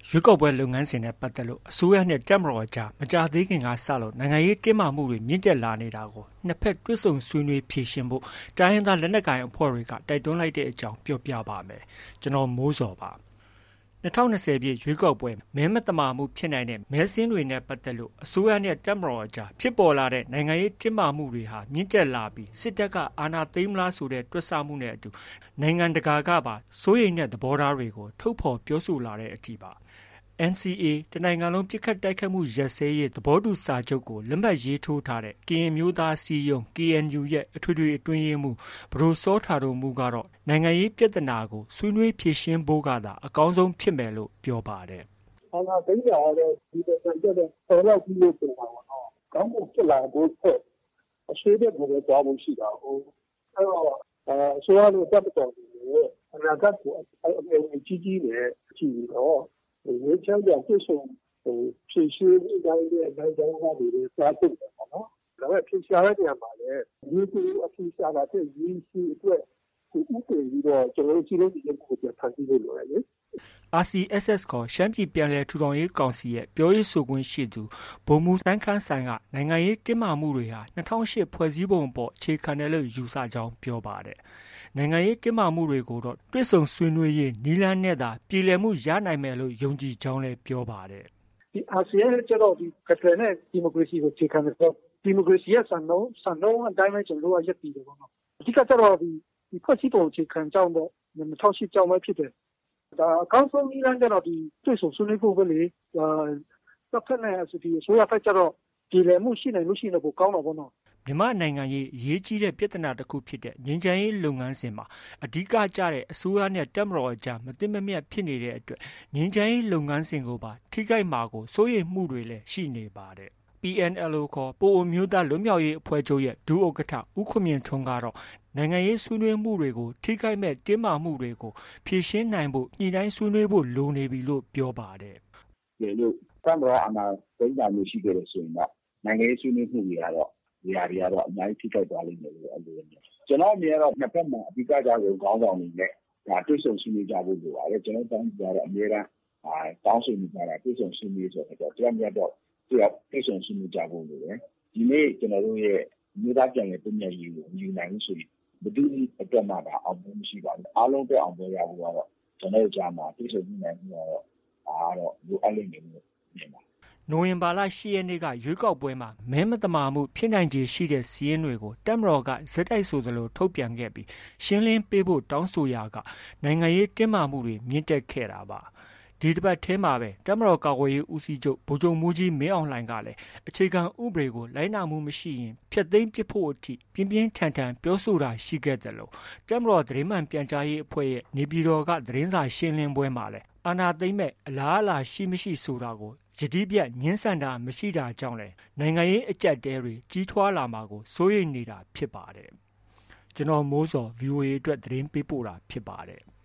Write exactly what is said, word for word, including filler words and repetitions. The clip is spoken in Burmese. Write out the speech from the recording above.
ရွေးကောက်ပွဲလုပ်ငန်းစဉ်နဲ့ပတ်သက်လို့အစိုးရနဲ့တပ်မတော်အကြားမကြာသေးခင်ကစလို့နိုင်ငံရေးတင်းမာမှုတွေမြင့်တက်လာနေတာကိုနှစ်ဖက်တွေ့ဆုံဆွေးနွေးဖြေရှင်းဖို့တိုင်းရင်းသားလက်နက်ကိုင်အဖွဲ့တွေကတိုက်တွန်းလိုက်တဲ့အကြောင်းပြောပြပါမယ်။ကျွန်တော်မိုးစောပါ။၂၀၂၀ပြည့်ရွေးကောက်ပွဲမဲမသမာမှုဖြစ်နိုင်တဲ့မဲစင်းတွေနဲ့ပတ်သက်လို့အစိုးရနဲ့တပ်မတော်အကြားဖြစ်ပေါ်လာတဲ့နိုင်ငံရေးတင်းမာမှုတွေဟာမြင့်တက်လာပြီးစစ်တပ်ကအာဏာသိမ်းမလားဆိုတဲ့တွက်ဆမှုနဲ့အတူနိုင်ငံတကာကပါစိုးရိမ်တဲ့သဘောထားတွေကိုထုတ်ဖော်ပြောဆိုလာတဲ့အထိပါ။ N C A တနိုင်ငံလုံးပစ်ခတ်တိုက်ခိုက်မှုရပ်စဲရေးသဘောတူစာချုပ်ကိုလက်မှတ်ရေးထိုးထားတဲ့ကရင်အမျိုးသားအစည်းအရုံး K N U ရဲ့အထွေထွေအတွင်းရေးမှူးပဒိုစောတာဒိုမှုကတော့နိုင်ငံရေးပြဿနာကိုဆွေးနွေးဖြေရှင်းဖို့ကသာအကောင်းဆုံးဖြစ်မယ်လို့ပြောပါတယ်။အာဏာသိမ်းတာကတော့ဒီလိုဆိုတဲ့ပေါ်လောက်ပြီးလို့ပြောတာပေါ့နော်။ကောင်းဖို့ဖြစ်လာဖို့ဆက်အရှိတဲ့ဘယ်လိုကြောင်းရှိတာဟုတ်။အဲတော့အစိုးရနဲ့တပ်မတော်တွေအနာဂတ်ကိုအအကြီးကြီးနဲ့ကြည့်ပြီးတော့ဝေချမ်းပြန်ပြည့်စုံဖြည့်ရှင်းအတိုင်းတဲ့နိုင်ကြောင်းသားတွေစားဖို့ပေါ့နော်။ဒါပေမဲ့ဖြည့်ရှားတဲ့နေရာမှာလည်းဒီကူအဖြည့်ရှားတာတဲ့ရင်းရှိအတွက်ကိုဥပဒေပြီးတော့ကျွန်တော်တို့ကြီးလုံးဒီကိုပြန်ဖန်တီးလို့ရတယ်လေ R C S S ခေါ်ရှမ်းပြည်ပြန်လည်ထူထောင်ရေးကောင်စီရဲ့ပြောရေးဆိုခွင့်ရှိသူဗိုလ်မှူးတန်းခမ်းဆိုင်ကနိုင်ငံရေးတင်းမာမှုတွေဟာ၂၀၀၈ဖွဲ့စည်းပုံအပေါ်အခြေခံတယ်လို့ယူဆကြောင်းပြောပါတယ်။နိုင်ငံရေးတင်းမာမှုတွေကိုတော့တွေ့ဆုံဆွေးနွေးရေးနည်းလမ်းနဲ့သာပြည်လည်မှုရနိုင်မယ်လို့ယုံကြည်ကြောင်းလည်းပြောပါတယ်။ဒီ R C S S ကျတော့ဒီကထနဲ့ဒီမိုကရေစီကိုအခြေခံတယ်ဆိုဒီမိုကရေစီရဲ့စံနှုန်းစံနှုန်းအတိုင်းပဲကျွန်တော်တို့ကရပ်တည်တယ်ပေါ့နော်။အဓိကကျတော့ဒီဒီဖွဲ့စည်းပုံအခြေခံကြောင်းတော့၂၀၀၈ကြောင်းပဲဖြစ်တယ်။ဒါအကောင်းဆုံးနည်းလမ်းကျတော့ဒီတွေ့ဆုံဆွေးနွေးဖို့ပဲလေ။အာတပ်ဖက်နဲ့အစီအစိုးရဖက်ကျတော့ပြည်လည်မှုရှိနိုင်လို့ရှိနေဖို့ကောင်းတော့ပေါ့နော်။မြန်မာနိုင်ငံရေးအရေးကြီးတဲ့ပြဿနာတစ်ခုဖြစ်တဲ့ငြိမ်းချမ်းရေးလုပ်ငန်းစဉ်မှာအဓိကကျတဲ့အစိုးရနဲ့တပ်မတော်အကြားမသိမမြတ်ဖြစ်နေတဲ့အတွက်ငြိမ်းချမ်းရေးလုပ်ငန်းစဉ်ကိုပါထိခိုက်မှာကိုစိုးရိမ်မှုတွေလည်းရှိနေပါတယ်။ P N L O ခေါ်ပအိုဝ်းအမျိုးသားလွတ်မြောက်ရေးအဖွဲ့ချုပ်ရဲ့ဒုဥက္ကဋ္ဌဦးခွန်မြင့်ထွန်းကတော့နိုင်ငံရေးဆွေးနွေးမှုတွေကိုထိခိုက်မဲ့တင်းမာမှုတွေကိုဖြေရှင်းနိုင်ဖို့ညှိနှိုင်းဆွေးနွေးဖို့လိုနေပြီလို့ပြောပါတယ်။ဒီလိုတပ်မတော်အာဏာသိမ်းတာမျိုးရှိခဲ့တယ်ဆိုရင်တော့နိုင်ငံရေးဆွေးနွေးမှုတွေကတော့ဒီဟာတွေကတော့အများကြီးထိခိုက်သွားလိမ့်မယ်လို့အလိုရနေ။ကျွန်တော်အမြင်ကတော့နှစ်ဖက်မှာအဓိကကြောင့်ခေါင်းဆောင်တွေနဲ့ဒါတွေ့ဆုံဆွေးနွေးကြဖို့လိုပါတယ်။ကျွန်တော်တောင်းကြတော့အများအားတောင်းဆိုနေကြတာတွေ့ဆုံဆွေးနွေးဆိုတော့တရားမျှတော့တရားတွေ့ဆုံဆွေးနွေးကြဖို့လိုတယ်။ဒီနေ့ကျွန်တော်တို့ရဲ့မြို့သားပြန်လည်ပြည်နယ်ရေးကိုယူနိုင်လို့ဆိုရင်ဘယ်သူအတွက်မှဒါအောင်ပွဲမရှိပါဘူးအားလုံးအတွက်အောင်ပွဲရဖို့ကတော့ကျွန်တော်တို့ကြားမှာသိဆိုနေနိုင်မှုတော့အားတော့လိုအပ်လိမ့်မယ်လို့မြင်ပါနိုဝင်ဘာလ၈ရက်နေ့ကရွေးကောက်ပွဲမှာမဲမသမာမှုဖြစ်နိုင်ခြေရှိတဲ့စီးရင်တွေကိုတပ်မတော်ကဇက်တိုက်ဆိုသလိုထုတ်ပြန်ခဲ့ပြီးရှင်းလင်းပေးဖို့တောင်းဆိုရာကနိုင်ငံရေးတင်းမာမှုတွေမြင့်တက်ခဲ့တာပါဒီတစ်ပတ်ထဲမှာပဲတပ်မတော်ကာကွယ်ရေးဦးစီးချုပ်ဗိုလ်ချုပ်မှူးကြီးမင်းအောင်လှိုင်ကလည်းအခြေခံဥပဒေကိုလိုက်နာမှုမရှိရင်ဖျက်သိမ်းပစ်ဖို့အထိပြင်းပြင်းထန်ထန်ပြောဆိုတာရှိခဲ့တယ်လို့တပ်မတော်သတင်းမှန်ပြန်ကြားရေးအဖွဲ့ရဲ့နေပြည်တော်ကသတင်းစာရှင်းလင်းပွဲမှာလည်းအာဏာသိမ်းမဲ့အလားအလာရှိမရှိဆိုတာကိုယတိပြတ်ငင်းဆန်တာမရှိတာကြောင့်လည်းနိုင်ငံရေးအကျပ်တဲတွေကြီးထွားလာမှာကိုစိုးရိမ်နေတာဖြစ်ပါတယ်ကျွန်တော်မိုးစော V O A အတွက်သတင်းပေးပို့တာဖြစ်ပါတယ်